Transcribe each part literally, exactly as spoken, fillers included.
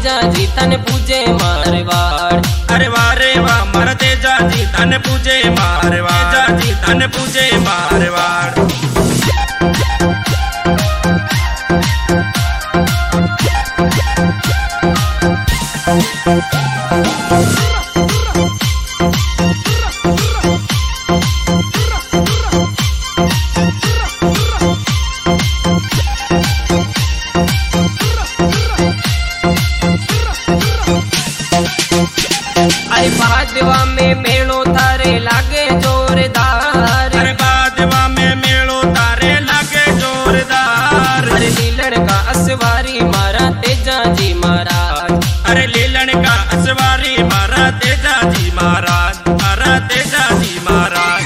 तेजा जी तन पूजे मारवाड़। अरे वाह रे वाह मारा तेजा जी तन पूजे मारवाड़। तेजा जी तन पूजे मारवाड़। अरे बादवा में मेलो थारे लागे जोरदार। अरे बादवा में मेलो तारे लागे जोरदार। अरे लीलन का असवारी मारा तेजा जी महाराज। अरे लीलन का असवारी मारा तेजा जी महाराज। मारा तेजा जी महाराज।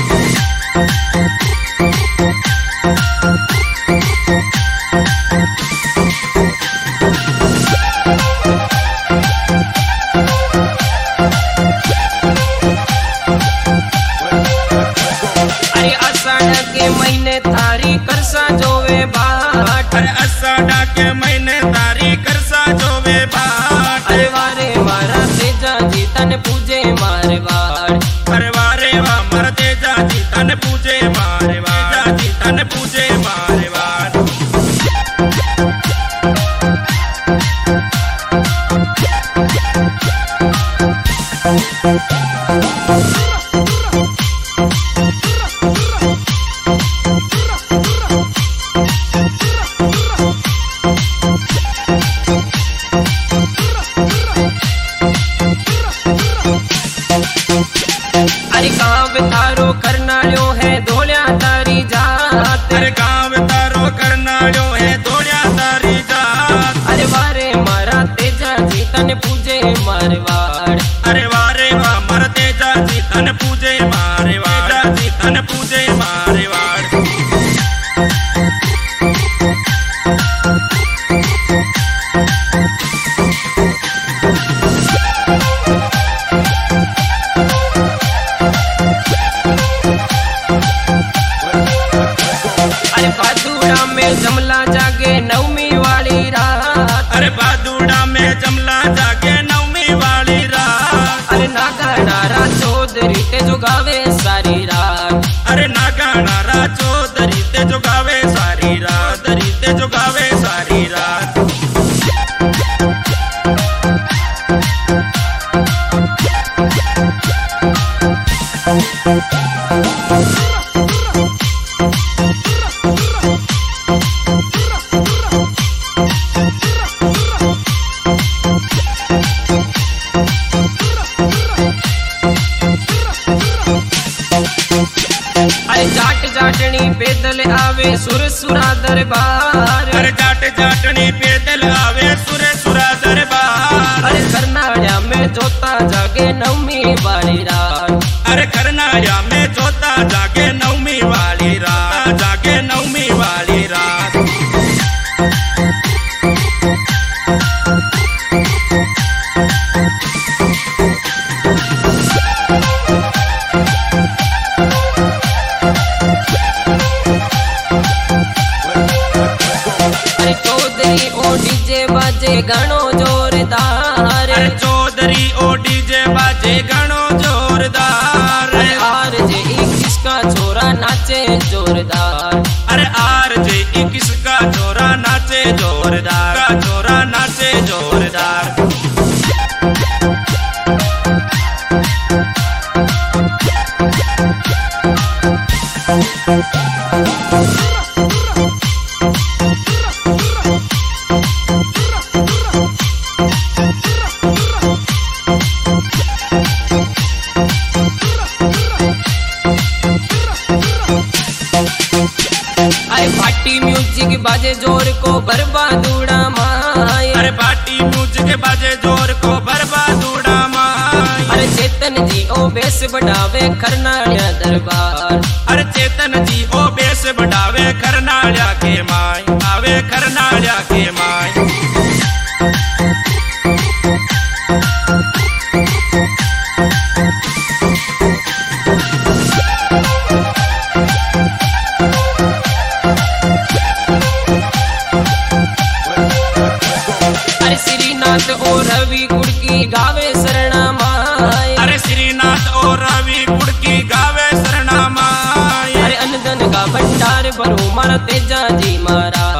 अरे आषाढ़ के महीने थारी करसा जोवे बाट। अरे आषाढ़ के महीने तारी करसा जोवे बाट। अरे वारे मारा तेजा जी तन पूजे मारवाड़। अरे वाह रे वाह मारा तेजा जी तन पूजे मारवाड़। तेजा जी तन पूजे मारवाड़। अरे गाँव थारो करनाड़ो है धोलिया तारी जात। अरे गाँव तारो करनाड़ो है धोलिया तारी जात। अरे वारे मारा तेजा जी तन पूजे मारवाड़। अरे वाह रे वाह मारा तेजा जी तन पूजे मारवाड़। तेजा जी तन पूजे मारवाड़। अरे बादूड़ा में जमला जागे नवमी वाली रात। अरे बादूड़ा में जमला जागे नवमी वाली रात। अरे नागा नारा चौधरी ते जो गावे सारी रात। अरे नागा नारा चौधरी ते जो गावे सारी रात। दरी ते जो गावे सारी रात। अरे जाट जाटनी पैदल आवे सुर सुरा दरबार। अरे जाट जाटनी पैदल आवे सुर सुरा दरबार। अरे करनाड़ा में जोता जागे नवमी वाली रात। अरे करनाया में जोता जागे नवमी वाली रात। जागे नवमी वाली रात। अरे चौधरी ओ डीजे बाजे गानो जोरदार। अरे चौधरी ओ डीजे बाजे गानो जोरदार। अरे आर जे किसका छोरा नाचे जोरदार। अरे आर जे किसका छोरा नाचे जोरदार। का छोरा नाचे जोरदार। अरे पार्टी म्यूजिक बाजे जोर को बर्बादूड़ा माए। अरे पार्टी म्यूजिक बाजे जोर को बर्बादूड़ा माए। अरे चेतन जी ओ बेस बढ़ावे करनाड़ा दरबार। अरे चेतन जी ओ बेस बढ़ावे करनाड़ा के माय। आवे करनाड़ा के माय। अरे श्री श्रीनाथ और रवि कुड़की गावे शरणा माय। अरे श्रीनाथ और रवि कुड़की गावे शरणा माय। अरे अनदन का भंडार भरो मारा तेजा जी महाराज।